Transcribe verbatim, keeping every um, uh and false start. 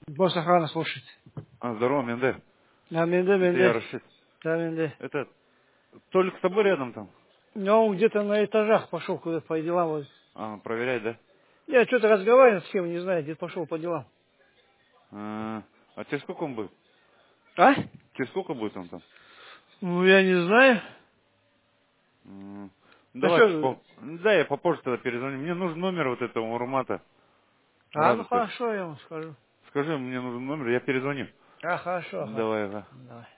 Босс охрана слушает. А, здорово, Менде. Да, Менде, Это я Менде. Рашид. Да, Менде. Это Толик с тобой рядом там? Но он где-то на этажах пошел куда по делам. Вот. А, проверять, да? Я что-то разговаривал с кем, не знаю, где пошел по делам. А, а через сколько он будет? А? Через сколько будет он там? Ну, я не знаю. М, А Давай, что? по- да, я попозже тогда перезвоню. Мне нужен номер вот этого Урмата А, ну Радута. хорошо, я вам скажу. Скажи, мне нужен номер, я перезвоню. А, хорошо, ага. Давай, ага. Давай.